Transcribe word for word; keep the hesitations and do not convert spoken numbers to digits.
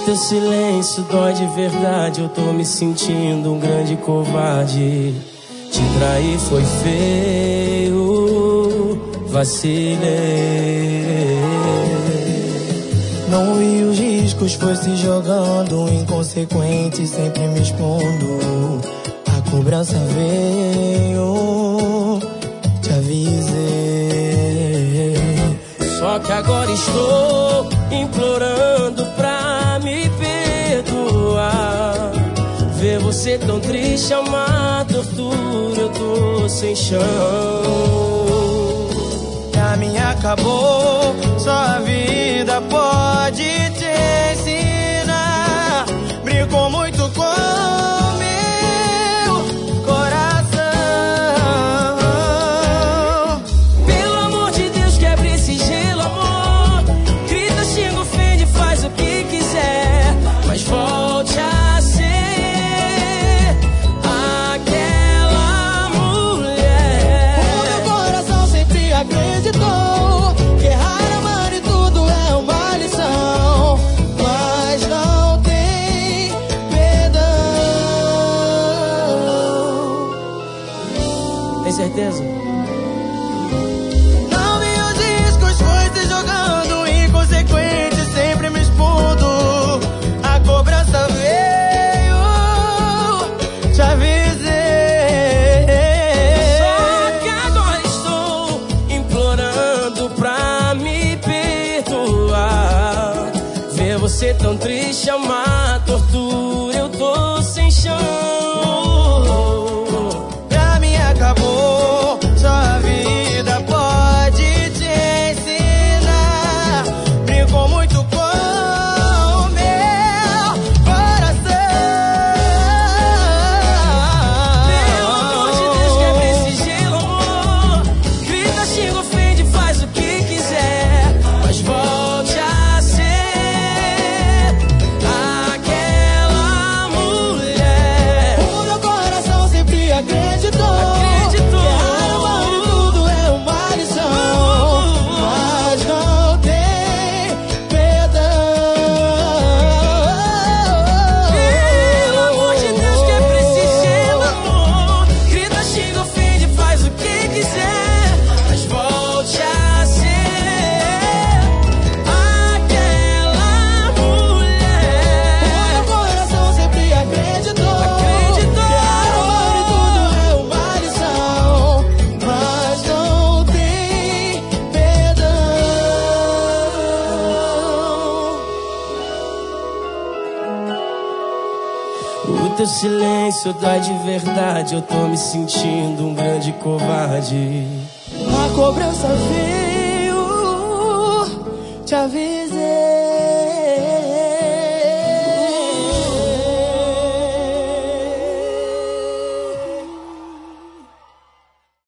Teu silêncio dói de verdade, eu tô me sentindo um grande covarde. Te trair foi feio, vacilei. Não vi os riscos, foi se jogando, inconsequente, sempre me expondo. A cobrança veio, te avisei. Só que agora estou implorando pra me perdoar. Ver você tão triste é uma tortura, eu tô sem chão. A minha acabou, só a vida pode te ensinar. Brincou muito com meu coração. Pelo amor de Deus, quebre esse gelo, amor. Grita, xinga, ofende, faz o que quiser, mas volte a ser aquela mulher. O meu coração sempre acreditou que errar, amar e tudo é uma lição, mas não tem perdão. Tem certeza? Não vi os riscos, foi se jogando, inconsequente, sempre me expondo. A cobrança veio, te avisei. Só que agora estou implorando pra me perdoar. Ver você tão triste é uma tortura, eu tô sem chão. Pra mim acabou, só a vida pode te ensinar. Brincou muito com o meu coração. Pelo amor de Deus, quebre esse gelo, amor. Grita, xinga, ofende, faz o que quiser, mas volte a ser aquela mulher. O meu coração sempre acreditou, Acreditou. que errar, amar e tudo é uma lição, mas não tem perdão. Pelo amor de Deus, quebre esse gelo, amor. Grita, xinga, ofende, faz o que quiser, mas volte a ser aquela mulher. O meu coração sempre acreditou, Acreditou. que errar, amar e tudo é uma lição, mas não tem perdão. O teu silêncio dói de verdade, eu tô me sentindo um grande covarde. A cobrança veio, te avisei.